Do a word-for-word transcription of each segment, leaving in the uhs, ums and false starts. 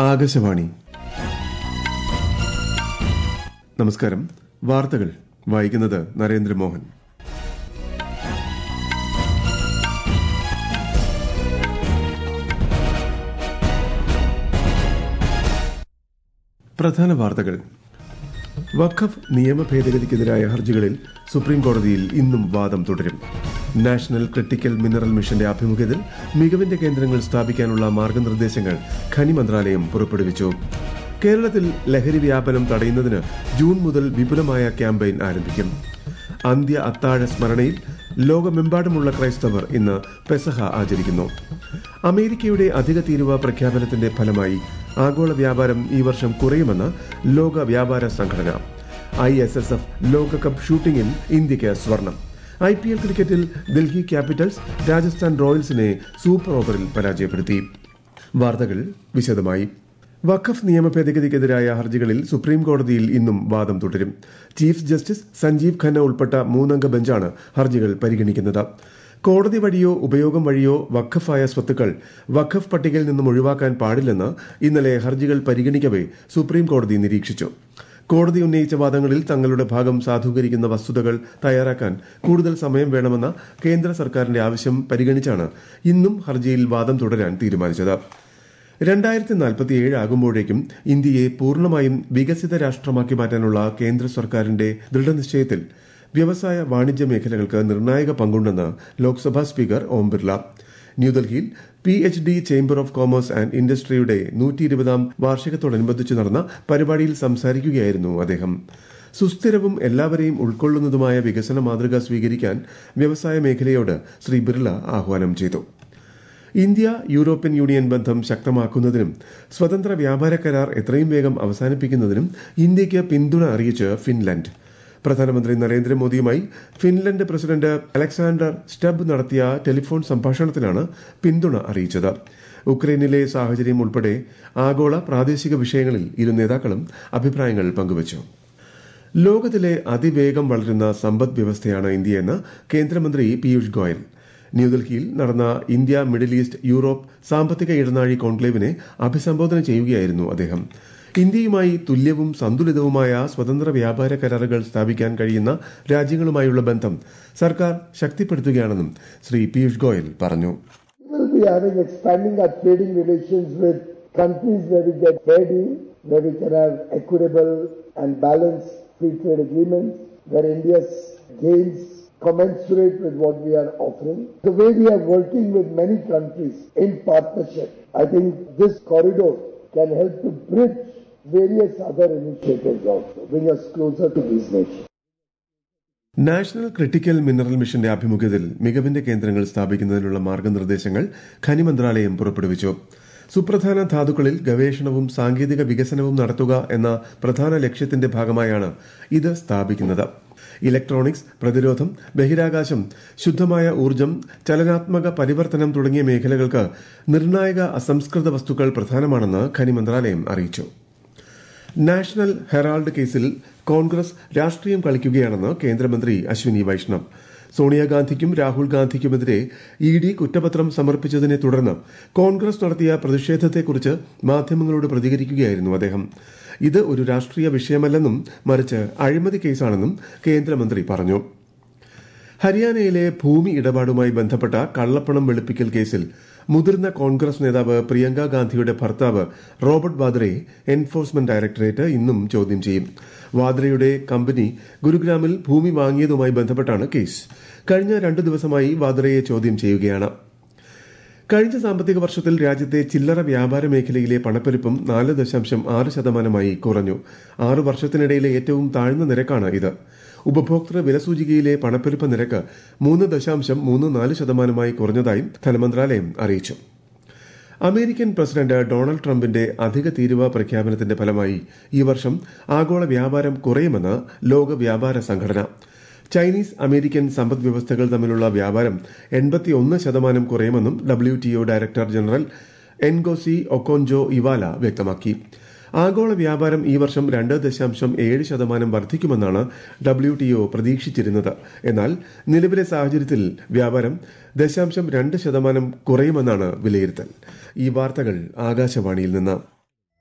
ആകാശവാണി. നമസ്കാരം. വാർത്തകൾ വായിക്കുന്നത് നരേന്ദ്രമോഹൻ. പ്രധാന വാർത്തകൾ. വഖഫ് നിയമ ഭേദഗതിക്കെതിരായ ഹർജികളിൽ സുപ്രീംകോടതിയിൽ ഇന്നും വാദം തുടരും. നാഷണൽ ക്രിട്ടിക്കൽ മിനറൽ മിഷന്റെ ആഭിമുഖ്യത്തിൽ മികവിന്റെ കേന്ദ്രങ്ങൾ സ്ഥാപിക്കാനുള്ള മാർഗനിർദ്ദേശങ്ങൾ ഖനി മന്ത്രാലയം പുറപ്പെടുവിച്ചു. കേരളത്തിൽ ലഹരി വ്യാപനം തടയുന്നതിന് ജൂൺ മുതൽ വിപുലമായ ക്യാമ്പയിൻ ആരംഭിക്കും. അന്ത്യ അത്താഴ സ്മരണയിൽ ലോകമെമ്പാടുമുള്ള ക്രൈസ്തവർ ഇന്ന് പെസഹ ആചരിക്കുന്നു. അമേരിക്കയുടെ അധിക തീരുവ പ്രഖ്യാപനത്തിന്റെ ഫലമായി ആഗോള വ്യാപാരം ഈ വർഷം കുറയുമെന്ന് ലോക വ്യാപാര സംഘടന. ഐ എസ് എസ് എഫ് ലോകകപ്പ് ഷൂട്ടിംഗിൽ ഇന്ത്യയ്ക്ക് സ്വർണം. ഐ പി എൽ ക്രിക്കറ്റിൽ ഡൽഹി ക്യാപിറ്റൽസ് രാജസ്ഥാൻ റോയൽസിനെ സൂപ്പർ ഓവറിൽ പരാജയപ്പെടുത്തി. വാർത്തകൾ വിശദമായി. വഖഫ് നിയമ ഭേദഗതിക്കെതിരായ ഹർജികളിൽ സുപ്രീംകോടതിയിൽ ഇന്നും വാദം തുടരും. ചീഫ് ജസ്റ്റിസ് സഞ്ജീവ് ഖന്ന ഉൾപ്പെട്ട മൂന്നംഗ ബെഞ്ചാണ് ഹർജികൾ പരിഗണിക്കുന്നത്. കോടതി വഴിയോ ഉപയോഗം വഴിയോ വഖഫായ സ്വത്തുക്കൾ വഖഫ് പട്ടികയിൽ നിന്നും ഒഴിവാക്കാൻ പാടില്ലെന്ന് ഇന്നലെ ഹർജികൾ പരിഗണിക്കവെ സുപ്രീംകോടതി നിരീക്ഷിച്ചു. കോടതി ഉന്നയിച്ച വാദങ്ങളിൽ തങ്ങളുടെ ഭാഗം സാധൂകരിക്കുന്ന വസ്തുതകൾ തയ്യാറാക്കാൻ കൂടുതൽ സമയം വേണമെന്ന കേന്ദ്ര സർക്കാരിന്റെ ആവശ്യം പരിഗണിച്ചാണ് ഇന്നും ഹർജിയിൽ വാദം തുടരാൻ തീരുമാനിച്ചത്. രണ്ടായിരത്തി നാൽപ്പത്തിയേഴ് ആകുമ്പോഴേക്കും ഇന്ത്യയെ പൂർണ്ണമായും വികസിത രാഷ്ട്രമാക്കി മാറ്റാനുള്ള കേന്ദ്ര സർക്കാരിന്റെ ദൃഢനിശ്ചയത്തിൽ വ്യവസായ വാണിജ്യ മേഖലകൾക്ക് നിർണായക പങ്കുണ്ടെന്ന് ലോക്സഭാ സ്പീക്കർ ഓം ബിർള. ന്യൂഡൽഹിയിൽ P H D chamber of commerce and ഇൻഡസ്ട്രിയുടെ നൂറ്റി ഇരുപതാം വാർഷികത്തോടനുബന്ധിച്ച് നടന്ന പരിപാടിയിൽ സംസാരിക്കുകയായിരുന്നു അദ്ദേഹം. സുസ്ഥിരവും എല്ലാവരെയും ഉൾക്കൊള്ളുന്നതുമായ വികസന മാതൃക സ്വീകരിക്കാൻ വ്യവസായ മേഖലയോട് ശ്രീ ബിർള ആഹ്വാനം ചെയ്തു. ഇന്ത്യ യൂറോപ്യൻ യൂണിയൻ ബന്ധം ശക്തമാക്കുന്നതിനും സ്വതന്ത്ര വ്യാപാര കരാർ എത്രയും വേഗം അവസാനിപ്പിക്കുന്നതിനും ഇന്ത്യയ്ക്ക് പിന്തുണ അറിയിച്ച് ഫിൻലൻഡ്. പ്രധാനമന്ത്രി നരേന്ദ്രമോദിയുമായി ഫിൻലൻഡ് പ്രസിഡന്റ് അലക്സാണ്ടർ സ്റ്റബ് നടത്തിയ ടെലിഫോൺ സംഭാഷണത്തിലാണ് പിന്തുണ അറിയിച്ചത്. ഉക്രൈനിലെ സാഹചര്യം ഉൾപ്പെടെ ആഗോള പ്രാദേശിക വിഷയങ്ങളിൽ ഇരു നേതാക്കളും അഭിപ്രായങ്ങൾ പങ്കുവച്ചു. ലോകത്തിലെ അതിവേഗം വളരുന്ന സമ്പദ് വ്യവസ്ഥയാണ് ഇന്ത്യയെന്ന് കേന്ദ്രമന്ത്രി പീയൂഷ് ഗോയൽ. ന്യൂഡൽഹിയിൽ നടന്ന ഇന്ത്യ മിഡിൽ ഈസ്റ്റ് യൂറോപ്പ് സാമ്പത്തിക ഇടനാഴി കോൺക്ലേവിനെ അഭിസംബോധന ചെയ്യുകയായിരുന്നു അദ്ദേഹം. ഇന്ത്യയുമായി തുല്യവും സന്തുലിതവുമായ സ്വതന്ത്ര വ്യാപാര കരാറുകൾ സ്ഥാപിക്കാൻ കഴിയുന്ന രാജ്യങ്ങളുമായുള്ള ബന്ധം സർക്കാർ ശക്തിപ്പെടുത്തുകയാണെന്നും ശ്രീ പീയൂഷ് ഗോയൽ പറഞ്ഞു. commensurate with what we are offering. The way we are working with many countries in partnership, I think this corridor can help to bridge various other initiatives also, bring us closer to these nations. National critical mineral മിഷന്റെ ആഭിമുഖ്യത്തിൽ മികവിന്റെ കേന്ദ്രങ്ങൾ സ്ഥാപിക്കുന്നതിനുള്ള മാർഗനിർദ്ദേശങ്ങൾ ഖനി മന്ത്രാലയം പുറപ്പെടുവിച്ചു. സുപ്രധാന ധാതുക്കളിൽ ഗവേഷണവും സാങ്കേതിക വികസനവും നടത്തുക എന്ന പ്രധാന ലക്ഷ്യത്തിന്റെ ഭാഗമായാണ് ഇത് സ്ഥാപിക്കുന്നത്. ഇലക്ട്രോണിക്സ്, പ്രതിരോധം, ബഹിരാകാശം, ശുദ്ധമായ ഊർജ്ജം, ചലനാത്മക പരിവർത്തനം തുടങ്ങിയ മേഖലകൾക്ക് നിർണായക അസംസ്കൃത വസ്തുക്കൾ പ്രധാനമാണെന്ന് ഖനി മന്ത്രാലയം അറിയിച്ചു. നാഷണൽ ഹെറാൾഡ് കേസിൽ കോൺഗ്രസ് രാഷ്ട്രീയം കളിക്കുകയാണെന്ന് കേന്ദ്രമന്ത്രി അശ്വിനി വൈഷ്ണവ്. സോണിയാഗാന്ധിക്കും രാഹുൽ ഗാന്ധിക്കുമെതിരെ ഇ ഡി കുറ്റപത്രം സമർപ്പിച്ചതിനെ തുടർന്ന് കോൺഗ്രസ് നടത്തിയ പ്രതിഷേധത്തെക്കുറിച്ച് മാധ്യമങ്ങളോട് പ്രതികരിക്കുകയായിരുന്നു അദ്ദേഹം. ഇത് ഒരു രാഷ്ട്രീയ വിഷയമല്ലെന്നും മറിച്ച് അഴിമതി കേസാണെന്നും കേന്ദ്രമന്ത്രി പറഞ്ഞു. ഹരിയാനയിലെ ഭൂമി ഇടപാടുമായി ബന്ധപ്പെട്ട കള്ളപ്പണം വെളുപ്പിക്കൽ കേസിൽ മുതിർന്ന കോൺഗ്രസ് നേതാവ് പ്രിയങ്ക ഗാന്ധിയുടെ ഭർത്താവ് റോബർട്ട് വാദ്രയെ എൻഫോഴ്സ്മെന്റ് ഡയറക്ടറേറ്റ് ഇന്നും ചോദ്യം ചെയ്യും. വാദ്രയുടെ കമ്പനി ഗുരുഗ്രാമിൽ ഭൂമി വാങ്ങിയതുമായി ബന്ധപ്പെട്ടാണ് കേസ്. കഴിഞ്ഞ രണ്ടു ദിവസമായി വാദ്രയെ ചോദ്യം ചെയ്യുകയാണ്. കഴിഞ്ഞ സാമ്പത്തിക വർഷത്തിൽ രാജ്യത്തെ ചില്ലറ വ്യാപാര മേഖലയിലെ പണപ്പെരുപ്പം നാല് ദശാംശം ആറ് ശതമാനമായി കുറഞ്ഞു. ആറ് വർഷത്തിനിടയിലെ ഏറ്റവും താഴ്ന്ന നിരക്കാണ് ഇത്. ഉപഭോക്തൃ വിലസൂചികയിലെ പണപ്പെരുപ്പ നിരക്ക് മൂന്ന് ദശാംശം മൂന്ന് നാല് ശതമാനമായി കുറഞ്ഞതായും ധനമന്ത്രാലയം അറിയിച്ചു. അമേരിക്കൻ പ്രസിഡന്റ് ഡൊണാൾഡ് ട്രംപിന്റെ അധിക തീരുവ പ്രഖ്യാപനത്തിന്റെ ഫലമായി ഈ വർഷം ആഗോള വ്യാപാരം കുറയുമെന്ന് ലോക വ്യാപാര സംഘടന. ചൈനീസ് അമേരിക്കൻ സമ്പദ് വ്യവസ്ഥകൾ തമ്മിലുള്ള വ്യാപാരം എൺപത്തിയൊന്ന് ശതമാനം കുറയുമെന്നും W T O director general Ngozi Okonjo Iweala വ്യക്തമാക്കി. ആഗോള വ്യാപാരം ഈ വർഷം രണ്ട് ദശാംശം ഏഴ് ശതമാനം വർദ്ധിക്കുമെന്നാണ് ഡബ്ല്യു ടി ഒ പ്രതീക്ഷിച്ചിരുന്നത്. എന്നാൽ നിലവിലെ സാഹചര്യത്തിൽ വ്യാപാരം ദശാംശം രണ്ട് ശതമാനം കുറയുമെന്നാണ് വിലയിരുത്തൽ. ഈ വാർത്തകൾ ആകാശവാണിയിൽ നിന്ന്.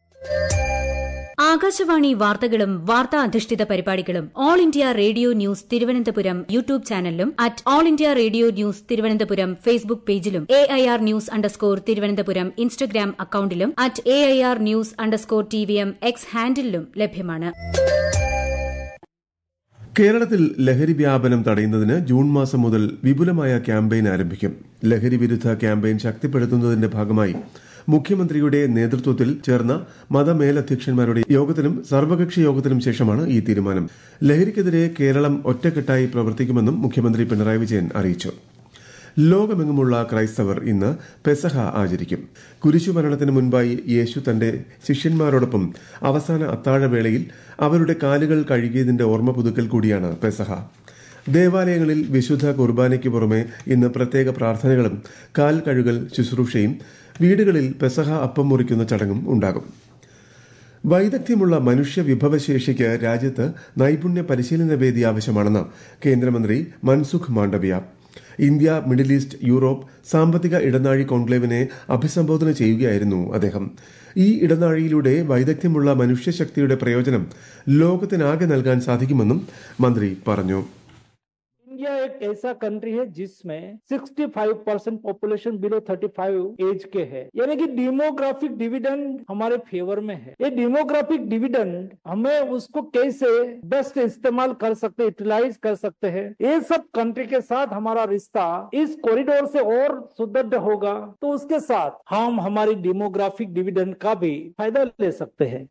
ആകാശവാണി വാർത്തകളും വാർത്താ അധിഷ്ഠിത പരിപാടികളും all India radio news Thiruvananthapuram YouTube ചാനലിലും at all India radio news Thiruvananthapuram Facebook പേജിലും A I R news underscore Thiruvananthapuram Instagram അക്കൌണ്ടിലും at A I R news underscore T V M X ഹാൻഡിലും ലഭ്യമാണ്. കേരളത്തിൽ ലഹരി വ്യാപനം തടയുന്നതിന് ജൂൺ മാസം മുതൽ വിപുലമായ ക്യാമ്പയിൻ ആരംഭിക്കും. ലഹരി വിരുദ്ധ ക്യാമ്പയിൻ ശക്തിപ്പെടുത്തുന്നതിന്റെ ഭാഗമായി മുഖ്യമന്ത്രിയുടെ നേതൃത്വത്തിൽ ചേർന്ന മതമേലധ്യക്ഷന്മാരുടെ യോഗത്തിനും സർവകക്ഷി യോഗത്തിനും ശേഷമാണ് ഈ തീരുമാനം. ലഹരിക്കെതിരെ കേരളം ഒറ്റക്കെട്ടായി പ്രവർത്തിക്കുമെന്നും മുഖ്യമന്ത്രി പിണറായി വിജയൻ അറിയിച്ചു. ലോകമെങ്ങുമുള്ള ക്രൈസ്തവർ ഇന്ന് പെസഹ ആചരിക്കും. കുരിശുമരണത്തിന് മുൻപായി യേശു തന്റെ ശിഷ്യന്മാരോടൊപ്പം അവസാന അത്താഴവേളയിൽ അവരുടെ കാലുകൾ കഴുകിയതിന്റെ ഓർമ്മ പുതുക്കൽ കൂടിയാണ് പെസഹ. ദേവാലയങ്ങളിൽ വിശുദ്ധ കുർബാനയ്ക്ക് പുറമെ ഇന്ന് പ്രത്യേക പ്രാർത്ഥനകളും കാൽ കഴുകൽ ശുശ്രൂഷയും വീടുകളിൽ പെസഹ അപ്പം മുറിക്കുന്ന ചടങ്ങും ഉണ്ടാകും. വൈദഗ്ധ്യമുള്ള മനുഷ്യ വിഭവശേഷിക്ക് രാജ്യത്ത് നൈപുണ്യ പരിശീലന വേദി ആവശ്യമാണെന്ന് കേന്ദ്രമന്ത്രി Mansukh Mandaviya. India middle east Europe സാമ്പത്തിക ഇടനാഴി കോൺക്ലേവിനെ അഭിസംബോധന ചെയ്യുകയായിരുന്നു അദ്ദേഹം. ഈ ഇടനാഴിയിലൂടെ വൈദഗ്ധ്യമുള്ള മനുഷ്യശക്തിയുടെ പ്രയോജനം ലോകത്തിനാകെ നൽകാൻ സാധിക്കുമെന്നും മന്ത്രി പറഞ്ഞു. इंडिया एक ऐसा कंट्री है जिसमें पैंसठ परसेंट पॉपुलेशन बिलो पैंतीस एज के है, यानी कि डेमोग्राफिक डिविडेंड हमारे फेवर में है. ये डेमोग्राफिक डिविडेंड हमें उसको कैसे बेस्ट इस्तेमाल कर सकते, यूटिलाइज कर सकते हैं. ये सब कंट्री के साथ हमारा रिश्ता इस कॉरिडोर से और सुदृढ़ होगा, तो उसके साथ हम हमारी डेमोग्राफिक डिविडेंड का भी फायदा ले सकते हैं.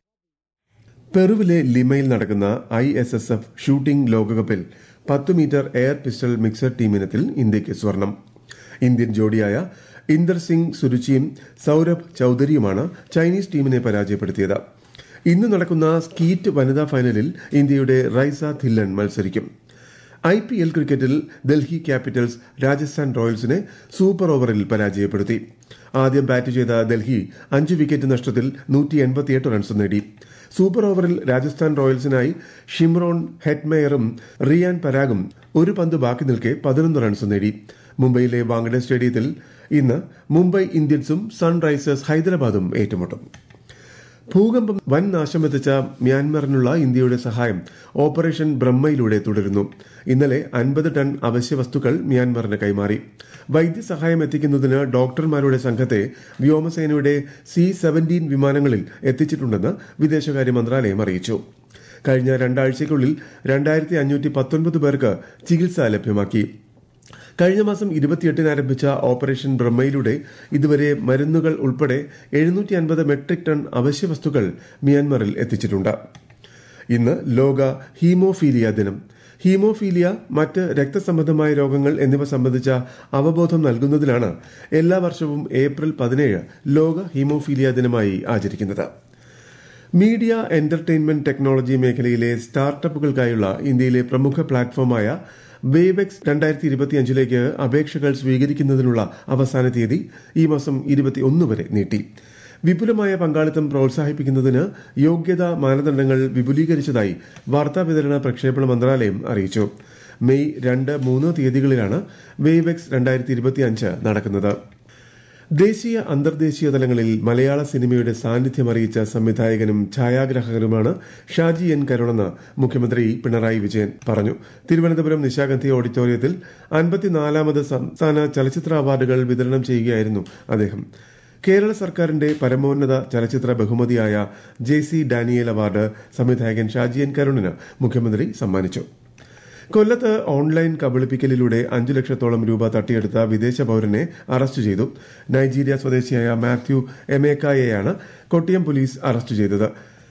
പെറുവിലെ ലിമയിൽ നടക്കുന്ന I S S F shooting ലോകകപ്പിൽ പത്ത് മീറ്റർ എയർ പിസ്റ്റൾ മിക്സഡ് ടീമിനത്തിൽ ഇന്ത്യയ്ക്ക് സ്വർണം. ഇന്ത്യൻ ജോഡിയായ ഇന്ദർ സിംഗ് സുരുചിയും സൌരഭ് ചൌധരിയുമാണ് ചൈനീസ് ടീമിനെ പരാജയപ്പെടുത്തിയത്. ഇന്ന് നടക്കുന്ന സ്കീറ്റ് വനിതാ ഫൈനലിൽ ഇന്ത്യയുടെ റൈസ ധില്ലൻ മത്സരിക്കും. ഐ പി എൽ ക്രിക്കറ്റിൽ ഡൽഹി ക്യാപിറ്റൽസ് രാജസ്ഥാൻ റോയൽസിനെ സൂപ്പർ ഓവറിൽ പരാജയപ്പെടുത്തി. ആദ്യം ബാറ്റ് ചെയ്ത ഡൽഹി അഞ്ച് വിക്കറ്റ് നഷ്ടത്തിൽ നൂറ്റി എൺപത്തിയെട്ട് റൺസ് നേടി. സൂപ്പർ ഓവറിൽ രാജസ്ഥാൻ റോയൽസിനായി ഷിംറോൺ ഹെറ്റ്മെയറും റിയാൻ പരാഗും ഒരു പന്ത് ബാക്കി നിൽക്കെ പതിനൊന്ന് റൺസ് നേടി. മുംബൈയിലെ വാങ്കഡെ സ്റ്റേഡിയത്തിൽ ഇന്ന് മുംബൈ ഇന്ത്യൻസും സൺറൈസേഴ്സ് ഹൈദരാബാദും ഏറ്റുമുട്ടും. ഭൂകമ്പം വൻ നാശം എത്തിച്ച മ്യാൻമറിനുള്ള ഇന്ത്യയുടെ സഹായം ഓപ്പറേഷൻ ബ്രഹ്മയിലൂടെ തുടരുന്നു. ഇന്നലെ അൻപത് ടൺ അവശ്യ വസ്തുക്കൾ മ്യാൻമറിന് കൈമാറി. വൈദ്യസഹായം എത്തിക്കുന്നതിന് ഡോക്ടർമാരുടെ സംഘത്തെ വ്യോമസേനയുടെ സി സെവന്റീൻ വിമാനങ്ങളിൽ എത്തിച്ചിട്ടുണ്ടെന്ന് വിദേശകാര്യ മന്ത്രാലയം അറിയിച്ചു. കഴിഞ്ഞ രണ്ടാഴ്ചയ്ക്കുള്ളിൽ രണ്ടായിരത്തി അഞ്ഞൂറ്റി പത്തൊൻപത് പേർക്ക് ചികിത്സ ലഭ്യമാക്കി. കഴിഞ്ഞ മാസം ഇരുപത്തിയെട്ടിന് ആരംഭിച്ച ഓപ്പറേഷൻ ബ്രഹ്മയിലൂടെ ഇതുവരെ മരുന്നുകൾ ഉൾപ്പെടെ എഴുന്നൂറ്റി അൻപത് മെട്രിക് ടൺ അവശ്യ വസ്തുക്കൾ മ്യാൻമറിൽ എത്തിച്ചിട്ടുണ്ട്. ഇന്ന് ലോക ഹീമോഫീലിയ ദിനം. ഹീമോഫീലിയ, മറ്റ് രക്തസംബന്ധമായ രോഗങ്ങൾ എന്നിവ സംബന്ധിച്ച അവബോധം നൽകുന്നതിനാണ് എല്ലാ വർഷവും ഏപ്രിൽ പതിനേഴ് ലോക ഹീമോഫീലിയ ദിനമായി ആചരിക്കുന്നത്. മീഡിയ എന്റർടൈൻമെന്റ് ടെക്നോളജി മേഖലയിലെ സ്റ്റാർട്ടപ്പുകൾക്കായുള്ള ഇന്ത്യയിലെ പ്രമുഖ പ്ലാറ്റ്ഫോമായ വേവെക്സ് രണ്ടായിരത്തി ഇരുപത്തിയഞ്ചിലേക്ക് അപേക്ഷകൾ സ്വീകരിക്കുന്നതിനുള്ള അവസാന തീയതി ഈ മാസം ഇരുപത്തിയൊന്ന് വരെ നീട്ടി. വിപുലമായ പങ്കാളിത്തം പ്രോത്സാഹിപ്പിക്കുന്നതിന് യോഗ്യതാ മാനദണ്ഡങ്ങൾ വിപുലീകരിച്ചതായി വാർത്താവിതരണ പ്രക്ഷേപണ മന്ത്രാലയം അറിയിച്ചു. മെയ് രണ്ട് മൂന്ന് തീയതികളിലാണ് വേവെക്സ് രണ്ടായിരത്തി ഇരുപത്തിയഞ്ച് നടക്കുന്നത്. ദേശീയ അന്തർദേശീയ തലങ്ങളിൽ മലയാള സിനിമയുടെ സാന്നിധ്യം അറിയിച്ച സംവിധായകനും ഛായാഗ്രാഹകനുമാണ് ഷാജി എൻ കരുണെന്ന് മുഖ്യമന്ത്രി പിണറായി വിജയൻ പറഞ്ഞു. തിരുവനന്തപുരം നിശാഗന്ധി ഓഡിറ്റോറിയത്തിൽ അൻപത്തിനാലാമത് സംസ്ഥാന ചലച്ചിത്ര അവാർഡുകൾ വിതരണം ചെയ്യുകയായിരുന്നു അദ്ദേഹം. കേരള സർക്കാരിന്റെ പരമോന്നത ചലച്ചിത്ര ബഹുമതിയായ ജെ സി ഡാനിയേൽ അവാർഡ് സംവിധായകൻ ഷാജി എൻ കരുണിന് മുഖ്യമന്ത്രി സമ്മാനിച്ചു. കൊല്ലത്ത് ഓൺലൈൻ കബളിപ്പിക്കലിലൂടെ അഞ്ചു ലക്ഷത്തോളം രൂപ തട്ടിയെടുത്ത വിദേശ പൌരനെ അറസ്റ്റ് ചെയ്തു. നൈജീരിയ സ്വദേശിയായ മാത്യു എമേക്കായെയാണ് കൊട്ടിയം പോലീസ് അറസ്റ്റ് ചെയ്തത്.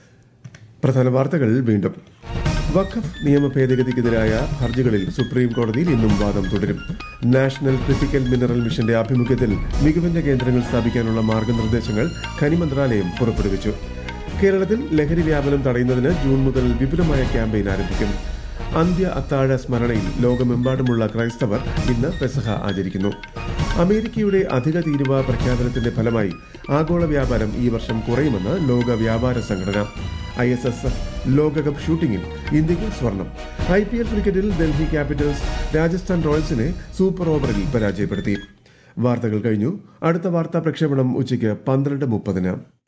പ്രധാന വാർത്തകൾ വീണ്ടും. വഖഫ് നിയമ ഭേദഗതിക്കെതിരായ ഹർജികളിൽ സുപ്രീം കോടതിയിൽ ഇന്നും വാദം തുടരും. നാഷണൽ ക്രിട്ടിക്കൽ മിനറൽ മിഷന്റെ ആഭിമുഖ്യത്തിൽ മികവിന്റെ കേന്ദ്രങ്ങൾ സ്ഥാപിക്കാനുള്ള മാർഗനിർദ്ദേശങ്ങൾ ഖനി മന്ത്രാലയം പുറപ്പെടുവിച്ചു. കേരളത്തിൽ ലഹരി വ്യാപനം തടയുന്നതിന് ജൂൺ മുതൽ വിപുലമായ ക്യാമ്പയിൻ ആരംഭിക്കും. അന്ത്യ അത്താഴ സ്മരണയിൽ ലോകമെമ്പാടുമുള്ള ക്രൈസ്തവർ ഇന്ന് പെസഹ ആചരിക്കുന്നു. അമേരിക്കയുടെ അധിക തീരുവ പ്രഖ്യാപനത്തിന്റെ ഫലമായി ആഗോള വ്യാപാരം ഈ വർഷം കുറയുമെന്ന് ലോക വ്യാപാര സംഘടന. ഐ എസ് എസ് എഫ് ലോകകപ്പ് ഷൂട്ടിംഗിൽ ഇന്ത്യയ്ക്ക് സ്വർണം. ഐ പി എൽ ക്രിക്കറ്റിൽ ഡൽഹി ക്യാപിറ്റൽസ് രാജസ്ഥാൻ റോയൽസിനെ സൂപ്പർ ഓവറിൽ പരാജയപ്പെടുത്തി. വാർത്തകൾ കഴിഞ്ഞു. അടുത്ത വാർത്താ പ്രക്ഷേപണം ഉച്ചയ്ക്ക് പന്ത്രണ്ട് മുപ്പതിന്.